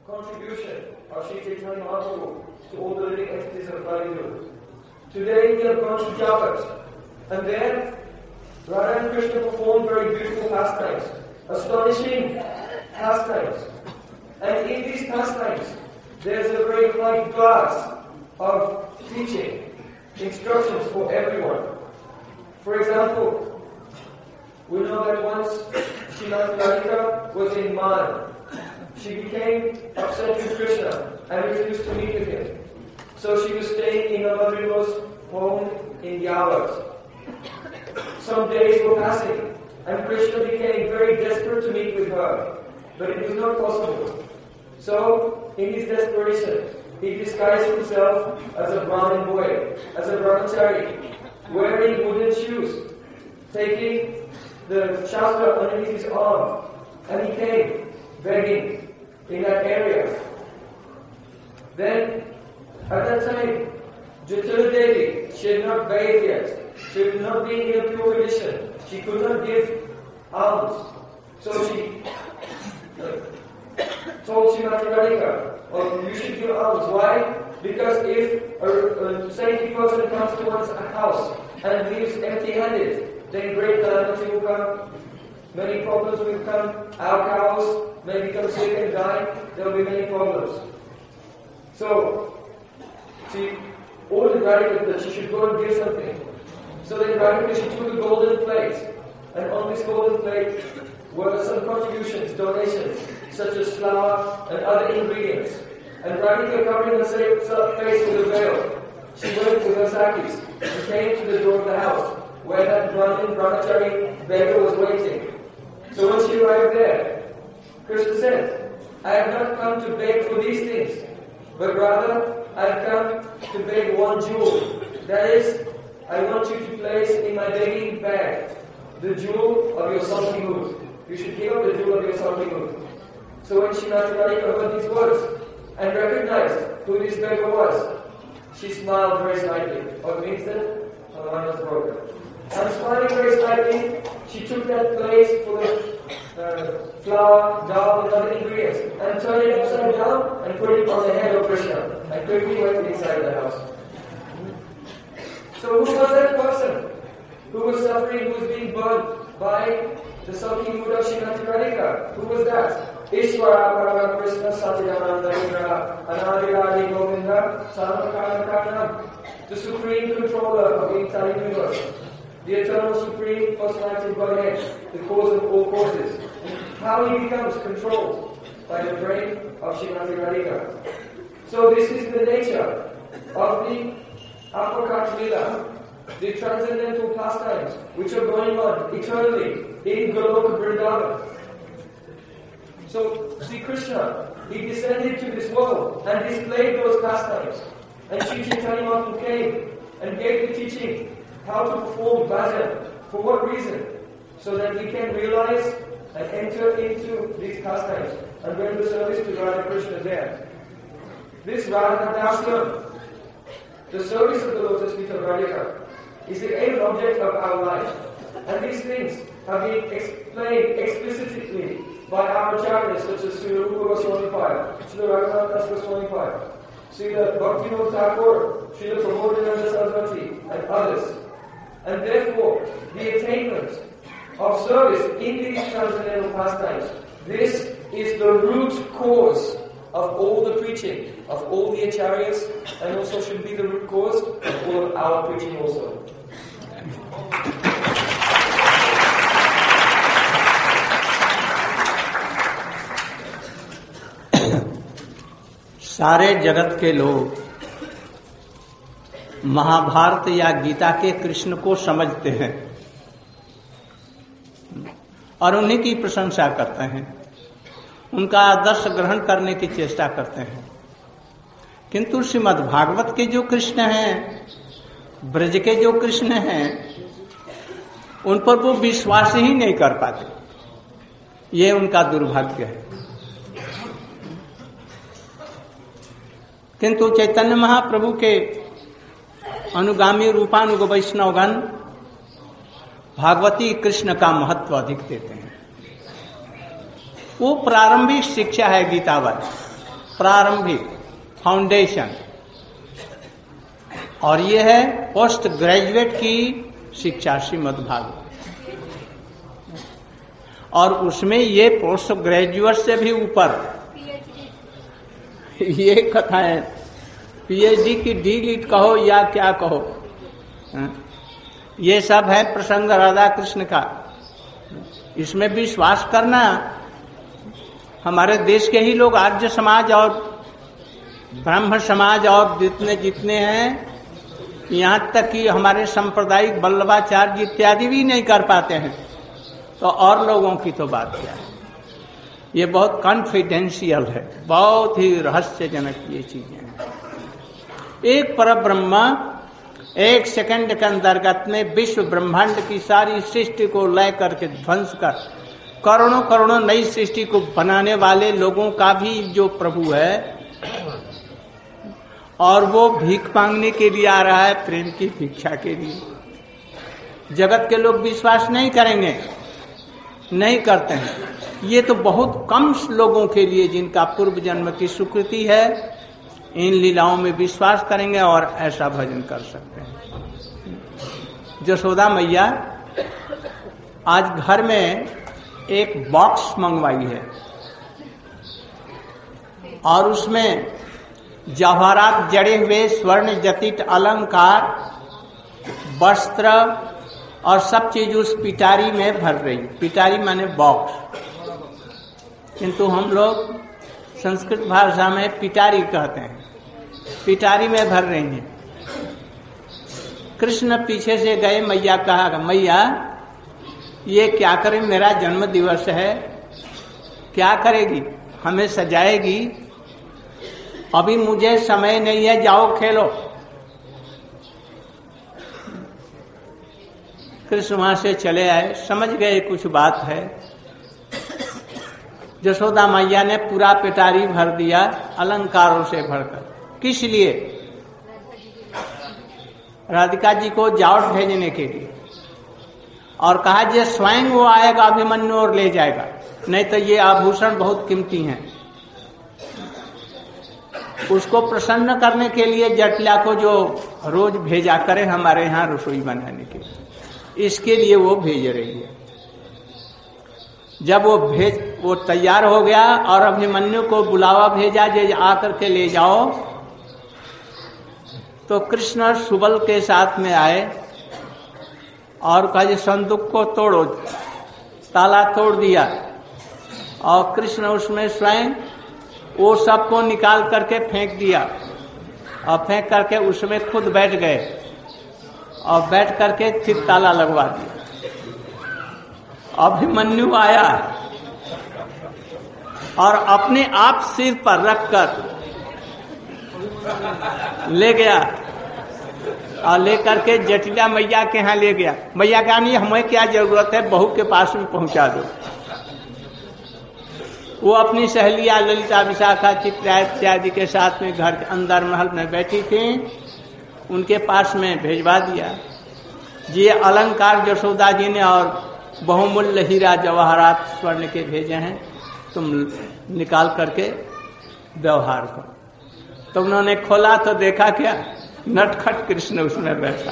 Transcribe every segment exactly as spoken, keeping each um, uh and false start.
contribution of Sri Chaitanya Mahaprabhu to all the living entities of Kali-yuga. Today we have gone to Jagat, and there Radha and Krishna performed very beautiful pastimes, astonishing pastimes. And in these pastimes, there is a very high class of teaching, instructions for everyone. For example, we know that once Srimati Radhika was in Man. She became upset with Krishna and refused to meet with him. So she was staying in Navadvipa's home in Yavat. Some days were passing, and Krishna became very desperate to meet with her, but it was not possible. So, in his desperation, he disguised himself as a Brahmin boy, as a brahmachari, wearing wooden shoes, taking the shastra underneath his arm, and he came begging in that area. Then, at that time, Jatara Devi, she had not bathed yet. She was not being in a pure condition. She could not give alms. So she uh, told Srimati Radhika, oh, you should give alms. Why? Because if a, a saintly person comes to one's house and leaves empty-handed, then great calamity will come, many problems will come, our cows may become sick and die, there will be many problems. So, she ordered Radhika that she should go and give something. So then Radhika, she took a golden plate, and on this golden plate were some contributions, donations, such as flour and other ingredients. And Radhika, covering her face with a veil, she went with her sakis and came to the door of the house, where that Brahmin brahmachari beggar was waiting. So when she arrived there, Krishna said, I have not come to beg for these things, but rather I have come to beg one jewel. That is, I want you to place in my begging bag the jewel of your salty mood. You should give up the jewel of your salty mood. So when Srimati Radhika heard these words and recognized who this beggar was, she smiled very slightly. What means that her mind was broken. And smiling very slightly, she took that plate full of uh, flour, dal, and other ingredients, and turned it upside down and put it on the head of Krishna, and quickly went inside the house. So who was that person who was suffering, who was being burned by the sulky mood of Srimati Radhika? Who was that? Ishvara Parama Krishna Satyananda Indra Anadiradi Govinda Samakana Karnam, the supreme controller of the entire universe, the eternal supreme personality of Godhead, the cause of all causes. How he becomes controlled by the brain of Srimati Radhika. So this is the nature of the Apakat Lila, the transcendental pastimes which are going on eternally in Goloka Vrindavan. So Sri Krishna, he descended to this world and displayed those pastimes. And Sri Chaitanya Mahaprabhu came and gave the teaching how to perform bhajan. For what reason? So that we can realize and enter into these pastimes and render service to Radha Krishna there. This Radha Dasya, the service of the lotus feet of Radhika, is the aim object of our life. And these things have been explained explicitly by our acharyas such as Srila Rupa Goswami Pai, Srila Raghunath Das Goswami Pai, Srila Bhaktivinoda Thakur, Srila Pramodhananda Saraswati, and others. And therefore, the attainment of service in these transcendental pastimes, this is the root cause of all the preaching, of all the acharyas, and also should be the root cause of all of our preaching also. सारे जगत के लोग महाभारत या गीता के कृष्ण को समझते हैं और उन्हीं की प्रशंसा करते हैं, उनका आदर्श ग्रहण करने की चेष्टा करते हैं। किंतु श्रीमद् भागवत के जो कृष्ण हैं, ब्रज के जो कृष्ण हैं, उन पर वो विश्वास ही नहीं कर पाते। ये उनका दुर्भाग्य है। किंतु चैतन्य महाप्रभु के अनुगामी रूपानुग वैष्णवगण भागवती कृष्ण का महत्व अधिक देते हैं। वो प्रारंभिक शिक्षा है गीतावत, प्रारंभिक फाउंडेशन, और ये है पोस्ट ग्रेजुएट की शिक्षा श्रीमद् भागवत। और उसमें ये पोस्ट ग्रेजुएट से भी ऊपर ये कथा है, पीएचडी की डी लिट कहो या क्या कहो, ये सब है प्रसंग राधा कृष्ण का। इसमें विश्वास करना, हमारे देश के ही लोग आर्य समाज और ब्रह्म समाज और जितने जितने हैं, यहाँ तक कि हमारे सांप्रदायिक वल्लभाचार्य इत्यादि भी नहीं कर पाते हैं, तो और लोगों की तो बात क्या है। ये बहुत कॉन्फिडेंशियल है, बहुत ही रहस्यजनक ये चीजें हैं। एक परब्रह्म एक सेकंड के अंतर्गत में विश्व ब्रह्मांड की सारी सृष्टि को लय करके ध्वंस कर करोड़ों करोड़ों नई सृष्टि को बनाने वाले लोगों का भी जो प्रभु है, और वो भीख मांगने के लिए आ रहा है, प्रेम की भिक्षा के लिए। जगत के लोग विश्वास नहीं करेंगे, नहीं करते हैं। ये तो बहुत कम लोगों के लिए जिनका पूर्व जन्म की स्वीकृति है, इन लीलाओं में विश्वास करेंगे और ऐसा भजन कर सकते हैं। जसोदा मैया आज घर में एक बॉक्स मंगवाई है और उसमें जवाहरात जड़े हुए स्वर्ण जटित अलंकार, वस्त्र और सब चीज उस पिटारी में भर रही। पिटारी माने बॉक्स, किंतु हम लोग संस्कृत भाषा में पिटारी कहते हैं। पिटारी में भर रही हैं। कृष्ण पीछे से गए, मैया कहा, मैया ये क्या करें, मेरा जन्म दिवस है, क्या करेगी, हमें सजाएगी? अभी मुझे समय नहीं है, जाओ खेलो। कृष्ण वहां से चले आए, समझ गए कुछ बात है। जसोदा मैया ने पूरा पिटारी भर दिया अलंकारों से भरकर। किस लिए? राधिका जी को जावट भेजने के लिए। और कहा जे स्वयं वो आएगा अभिमन्यु और ले जाएगा, नहीं तो ये आभूषण बहुत कीमती हैं। उसको प्रसन्न करने के लिए जटिला को जो रोज भेजा करे हमारे यहाँ रसोई बनाने के लिए, इसके लिए वो भेज रही है। जब वो भेज वो तैयार हो गया और अभिमन्यु को बुलावा भेजा, जे आकर के ले जाओ, तो कृष्ण सुबल के साथ में आए और कहा जे संदूक को तोड़ो। ताला तोड़ दिया और कृष्ण उसमें स्वयं वो सबको निकाल करके फेंक दिया और फेंक करके उसमें खुद बैठ गए और बैठ करके फिर ताला लगवा दिया। अभिमन्यु आया और अपने आप सिर पर रखकर ले गया और लेकर के जटिला मैया के यहाँ ले गया। मैया कहा नहीं, हमें क्या जरूरत है, बहू के पास में पहुंचा दो। वो अपनी सहेलिया ललिता, विशाखा, चित्रा इत्यादि के साथ में घर के अंदर महल में बैठी थी, उनके पास में भेजवा दिया। ये अलंकार यशोदा जी ने और बहुमूल्य हीरा जवाहरात स्वर्ण के भेजे हैं, तुम निकाल करके व्यवहार करो। तो उन्होंने खोला तो देखा क्या, नटखट कृष्ण उसमें बैठा।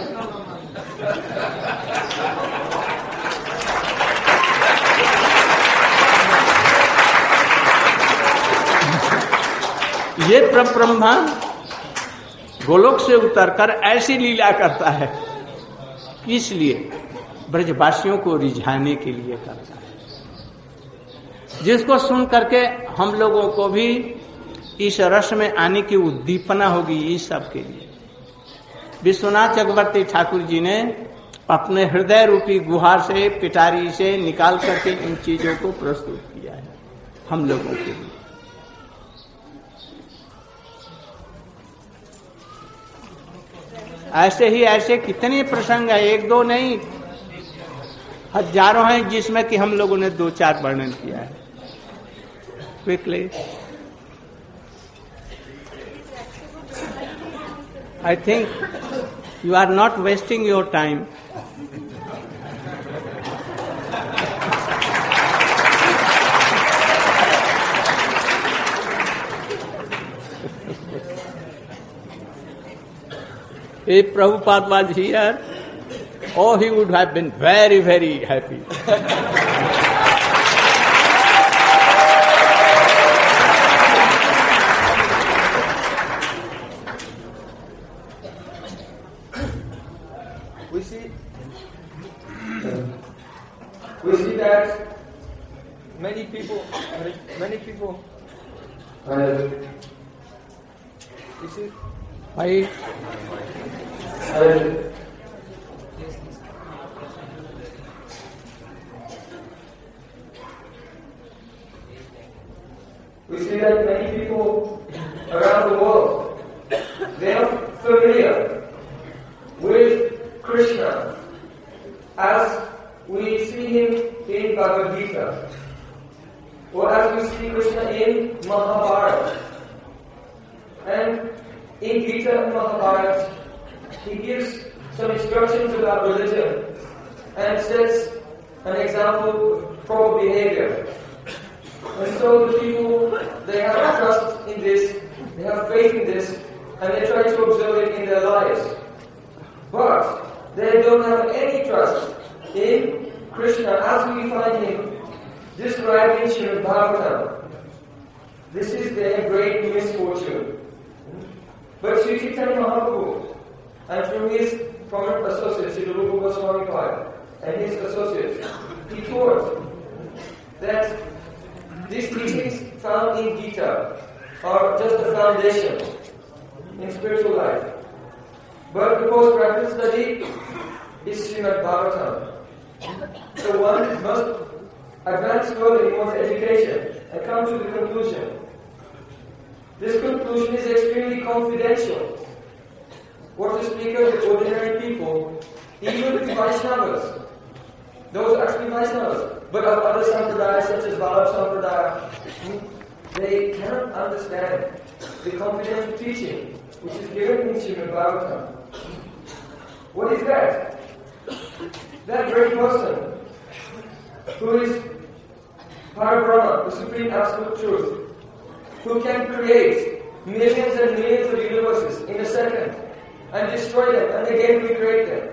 ये ब्रह्मा गोलोक से उतरकर ऐसी लीला करता है, किस लिए? ब्रजवासियों को रिझाने के लिए करता है, जिसको सुन करके हम लोगों को भी इस रस में आने की उद्दीपना होगी। इस सब के लिए विश्वनाथ चक्रवर्ती ठाकुर जी ने अपने हृदय रूपी गुहार से, पिटारी से निकाल करके इन चीजों को प्रस्तुत किया है हम लोगों के लिए। ऐसे ही ऐसे कितने प्रसंग है, एक दो नहीं, हजारों हैं, जिसमें कि हम लोगों ने दो चार वर्णन किया है। Quickly, I think you are not wasting your time. if Prabhupada was here, oh, he would have been very, very happy. We see, we see that many people, many people, uh, you see, I, uh, we see that many people around the world, they are familiar with Krishna as we see him in Bhagavad Gita, or as we see Krishna in Mahabharata. And in Gita and Mahabharata, he gives some instructions about religion and sets an example of proper behavior. And so the people, they have trust in this, they have faith in this, and they try to observe it in their lives. But they don't have any trust in Krishna as we find him described in Srimad Bhagavatam. This is their great misfortune. But Sri Chaitanya Mahaprabhu, and through his prominent associates, Sri Rupa Goswami Pad, and his associates, he taught that these teachings found in Gita are just a foundation in spiritual life. But the post-graduate study is Srimad Bhagavatam. So one must advance further in one's education and come to the conclusion. This conclusion is extremely confidential. What to speak of the ordinary people, even the Vaishnavas, those actually Vaishnavas, but of other sampradayas such as Vallabh Sampradaya, they cannot understand the confidential teaching which is given in Srimad Bhagavatam. What is that? That great person who is Parabrahma, the Supreme Absolute Truth, who can create millions and millions of universes in a second and destroy them and again recreate them.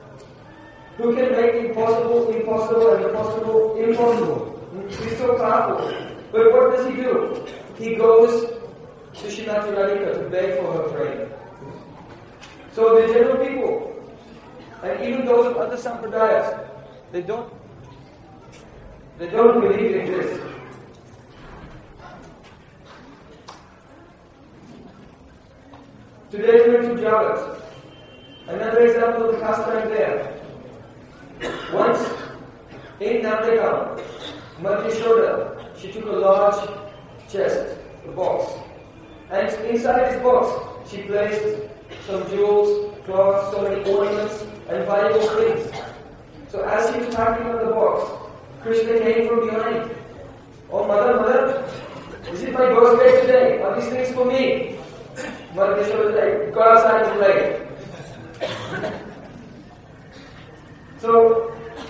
Who can make impossible impossible and impossible impossible. He's so powerful. But what does he do? He goes to Srimati Radhika to beg for her train. So the general people, and even those of other sampradayas, they don't, they don't believe in this. Today we went to Jagat. Another example of the pastime there. Once, in Nandegam, Mati Shoda, she took a large chest, a box. And inside this box, she placed some jewels, cloths, so many ornaments, and valuable things. So as she was packing up the box, Krishna came from behind. Oh, mother, mother, is it my birthday today? Are these things for me? Mother Yashoda said, go outside and play. So,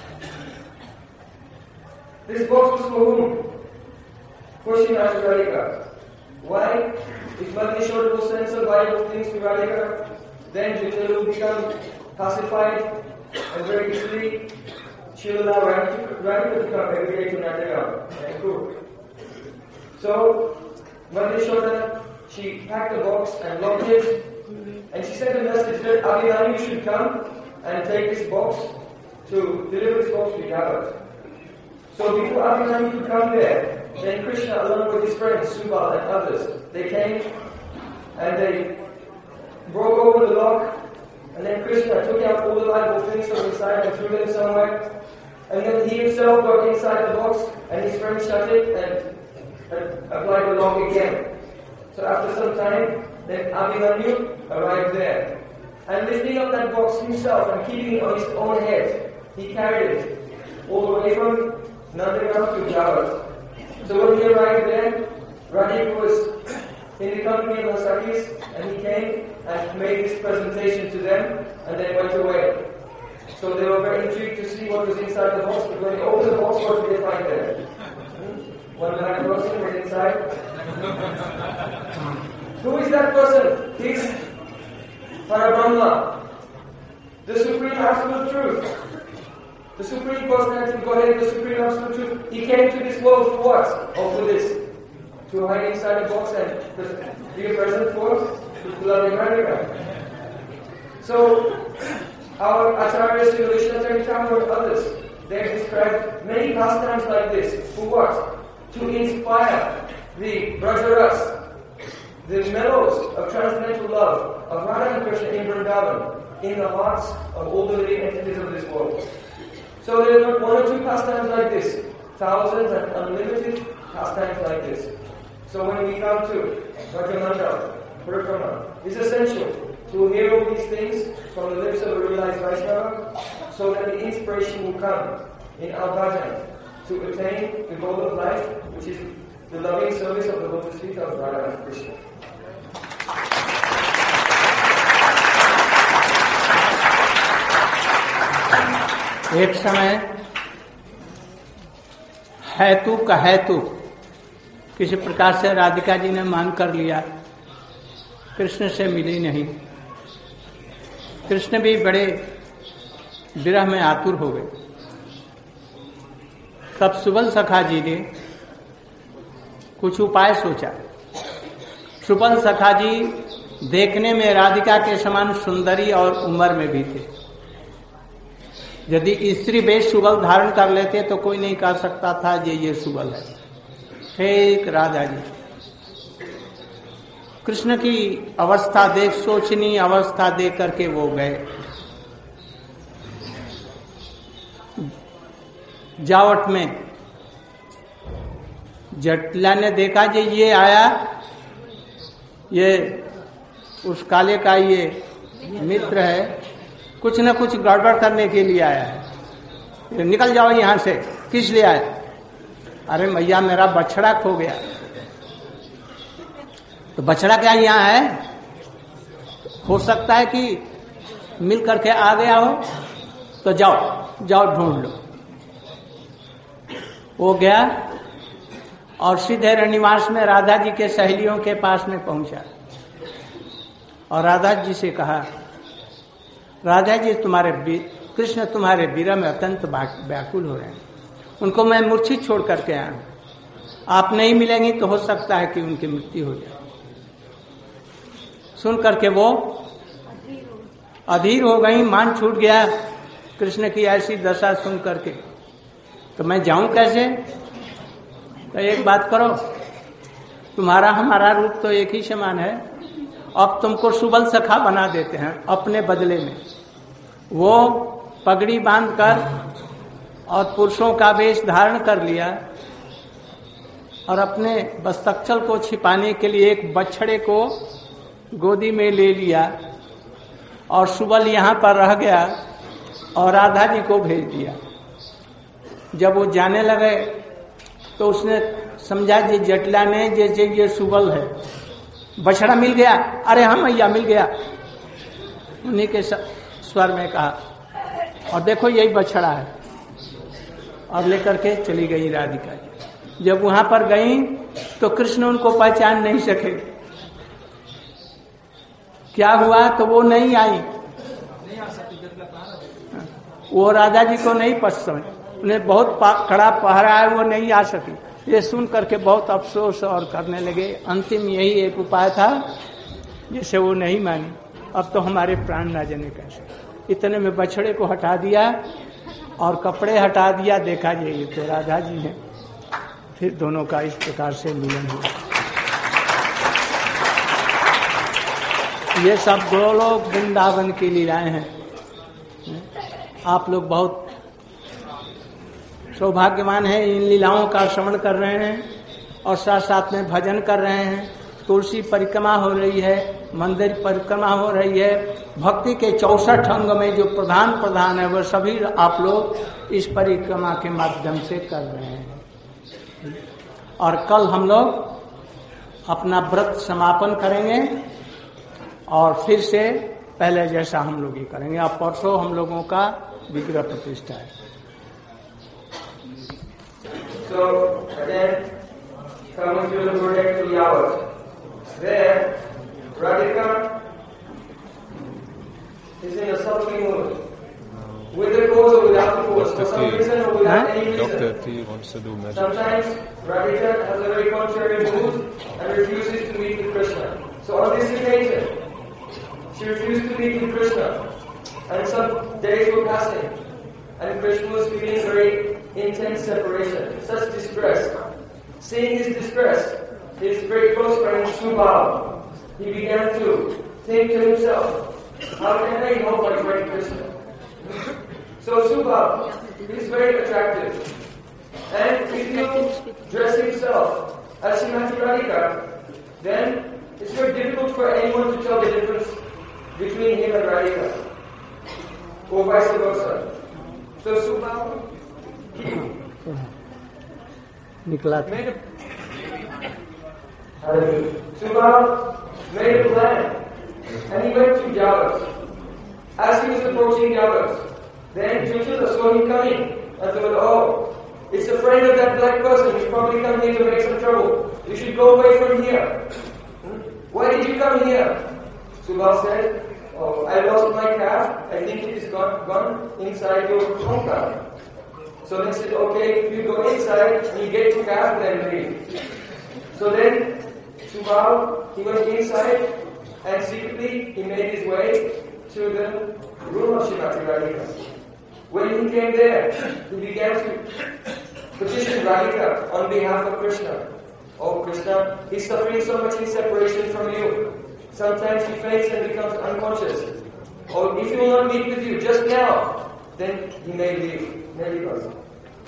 this box was for whom? For Srimati Radhika. Why? If Mother Yashoda will send some valuable things to Radhika, then Jitendra will become pacified and very easily she will allow Radhika to come every day to Nandegam and cook. So, Mother Yashoda, she packed the box and locked it, and she sent a message that Abhimanyu should come and take this box to deliver this box to Jagat. So before Abhimanyu could come there, then Krishna, along with his friends Subal and others, they came and they broke open the lock, and then Krishna took out all the valuable things from inside and threw them somewhere, and then he himself got inside the box and his friends shut it and, and applied the lock again. So after some time, then Abhimanyu arrived there. And lifting up that box himself and keeping it on his own head, he carried it all the way from Nandegam to Jagat. So when he arrived there, Radhika was in the company of the Sakhis, and he came and made this presentation to them, and then went away. So they were very intrigued to see what was inside the box, but when they opened the box, what did they find there? Hmm? One black person was inside. Who is that person? He's Parabrahma. the supreme absolute truth. The supreme personality of Godhead, the supreme absolute truth. He came to this world for what? Or for this? To hide inside a box and be a present for the loving America. So, our Acharyas, Vishnu Chaitanya and others, they have described many pastimes like this. For what? To inspire the Brajaras, the mellows of transcendental love of Radha and Krishna in Vrindavan, in the hearts of all the living entities of this world. So there are not one or two pastimes like this, thousands and unlimited pastimes like this. So when we come to Bhajamanda, Parikrama, it's essential to hear all these things from the lips of a realized Vaishnava, so that the inspiration will come in our bhajan to attain the goal of life, which is the loving service of the lotus feet of Radha and Krishna. एक समय हेतु का हेतु किसी प्रकार से राधिका जी ने मान कर लिया, कृष्ण से मिली नहीं। कृष्ण भी बड़े विरह में आतुर हो गए। तब सुबल सखा जी ने कुछ उपाय सोचा। सुबल सखा जी देखने में राधिका के समान सुंदरी और उम्र में भी थे। यदि स्त्री वेश सुबल धारण कर लेते तो कोई नहीं कह सकता था ये ये सुबल है। ठीक राधा जी कृष्ण की अवस्था देख, सोचनीय अवस्था देख करके वो गए। जावट में जटिला ने देखा जी ये आया, ये उस काले का ये मित्र है, कुछ न कुछ गड़बड़ करने के लिए आया है, निकल जाओ यहां से। किस लिए आया? अरे मैया मेरा बछड़ा खो गया। तो बछड़ा क्या यहाँ है? हो सकता है कि मिल करके आ गया हो, तो जाओ जाओ ढूंढ लो। वो गया और सीधे रनिवास में राधा जी के सहेलियों के पास में पहुंचा और राधा जी से कहा, राधा जी तुम्हारे कृष्ण तुम्हारे विरह में अत्यंत व्याकुल हो रहे हैं, उनको मैं मूर्छित छोड़ करके आया हूं, आप नहीं मिलेंगी तो हो सकता है कि उनकी मृत्यु हो जाए। सुन करके वो अधीर हो गई, मान छूट गया कृष्ण की ऐसी दशा सुन करके। तो मैं जाऊं कैसे? तो एक बात करो, तुम्हारा हमारा रूप तो एक ही समान है, अब तुमको सुबल सखा बना देते हैं अपने बदले में। वो पगड़ी बांधकर और पुरुषों का वेश धारण कर लिया और अपने बस्तक्षल को छिपाने के लिए एक बछड़े को गोदी में ले लिया और सुबल यहाँ पर रह गया और राधा जी को भेज दिया। जब वो जाने लगे तो उसने समझा जी जटिला ने जैसे ये सुबल है, बछड़ा मिल गया। अरे हाँ मैया मिल गया, उन्हीं के स्वर में कहा, और देखो यही बछड़ा है, और लेकर के चली गई राधिका जी। जब वहां पर गई तो कृष्ण उनको पहचान नहीं सके। क्या हुआ? तो वो नहीं आई, वो राधा जी को नहीं पसंद, उन्हें बहुत कड़ा पहरा है, वो नहीं आ सकी। ये सुन करके बहुत अफसोस और करने लगे। अंतिम यही एक उपाय था जिसे वो नहीं मानी, अब तो हमारे प्राण ना जाने कैसे। इतने में बछड़े को हटा दिया और कपड़े हटा दिया, देखा ये ये तो राधा जी हैं। फिर दोनों का इस प्रकार से मिलन हुआ। ये सब गोलोक वृंदावन की लीलाएं हैं। आप लोग बहुत सौभाग्यवान हैं, इन लीलाओं का श्रवण कर रहे हैं और साथ साथ में भजन कर रहे हैं। तुलसी परिक्रमा हो रही है, मंदिर परिक्रमा हो रही है। भक्ति के चौसठ अंग में जो प्रधान प्रधान है वह सभी आप लोग इस परिक्रमा के माध्यम से कर रहे हैं। और कल हम लोग अपना व्रत समापन करेंगे और फिर से पहले जैसा हम लोग ये करेंगे। अब परसों हम लोगों का विग्रह प्रतिष्ठा है। So then, coming to the project to Yavat, there Radhika is in a suffering mood. With the cause or without the cause, for some reason or without any reason. Doctor T wants to do magic. Sometimes Radhika has a very contrary mood and refuses to meet with Krishna. So on this occasion, she refused to meet with Krishna. And some days were passing. And Krishna was feeling very intense separation, such distress. Seeing his distress, his very close friend Subal, he began to think to himself, how can I help my friend Krishna? So Subal is very attractive. And if you dress himself as Srimati Radhika, then it's very difficult for anyone to tell the difference between him and Radhika, or vice versa. So Subal made a Subal made a plan, and he went to Javas. As he was approaching Javas, then Juchila saw him coming and thought, oh, it's a friend of that black person who's probably come here to make some trouble. You should go away from here. Hmm? Why did you come here? Subal said, oh, I lost my calf. I think it is gone, gone inside your car. So they said, okay, you go inside and you get your calf, then leave. So then Subal, he went inside and secretly he made his way to the room of Srimati Radhika. When he came there, he began to petition Radhika on behalf of Krishna. Oh Krishna, he's suffering so much in separation from you. Sometimes he faints and becomes unconscious. Or if he will not meet with you just now, then he may leave, may leave us.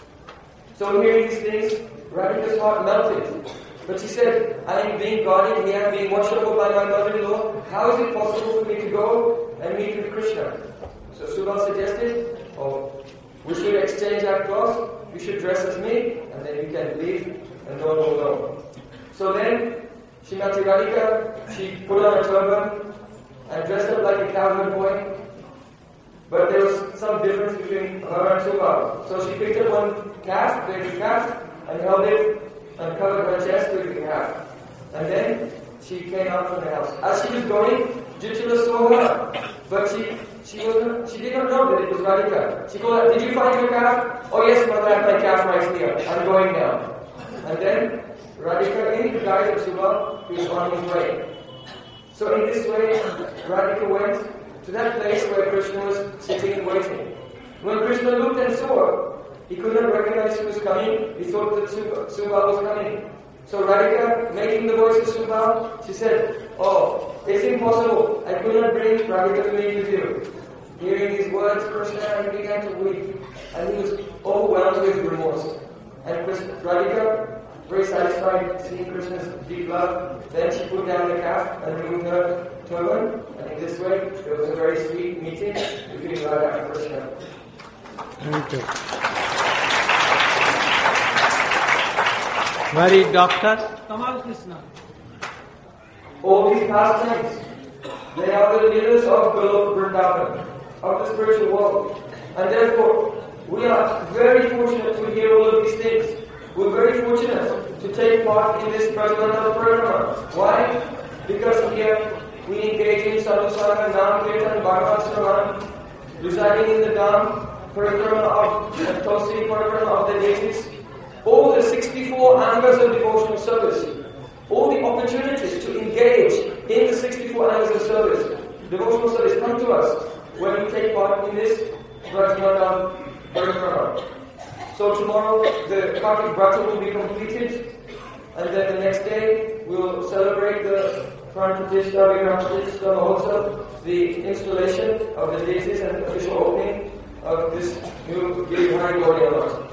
So hearing these things, Radhika's heart melted. But she said, I am being guarded here, I am being watched over by my mother-in-law. How is it possible for me to go and meet with Krishna? So Subal suggested, oh, we should exchange our clothes, you should dress as me, and then you can leave and no one will know. So then, Srimati Radhika, she put on a turban and dressed up like a cowherd boy. But there was some difference between her and Subal. So she picked up one calf, baby calf, and held it and covered her chest with the calf. And then she came out from the house. As she was going, Juchila saw her, but she she wasn't she did not know that it was Radhika. She called her, did you find your calf? Oh yes, mother, I have my calf right here. I'm going now. And then Radhika, in the guise of Subal, is on his way. So in this way, Radhika went to that place where Krishna was sitting and waiting. When Krishna looked and saw her, he could not recognize who was coming. He thought that Subal was coming. So Radhika, making the voice of Subal, she said, oh, it's impossible. I could not bring Radhika to meet with you. Hearing these words, Krishna, he began to weep. And he was overwhelmed with remorse. And Krishna, Radhika, very satisfied seeing Krishna's deep love, then she put down the calf and removed her turban. And in this way, there was a very sweet meeting between Radha and Krishna. Thank you. Very doctor. Kamal Krishna. All these pastimes, they are the leaders of Golok Vrindavan, of the spiritual world. And therefore, we are very fortunate to hear all of these things. We're very fortunate to take part in this Prajananda Parikrama. Why? Because here we engage in Sadhusanga, Nam Kirtan, Bhagavat Sravan, residing in the Dham, Parikrama of Tosi, Parikrama of the deities. All the sixty-four angas of devotional service, all the opportunities to engage in the sixty-four angas of service, devotional service, come to us when we take part in this Prajananda Parikrama. So tomorrow the Kartik Vrata will be completed, and then the next day we will celebrate the Pran Pratishtha, Vigram Pratishtha Mahotsav, the installation of the deities and official opening of this new Girivai Gauriya Math.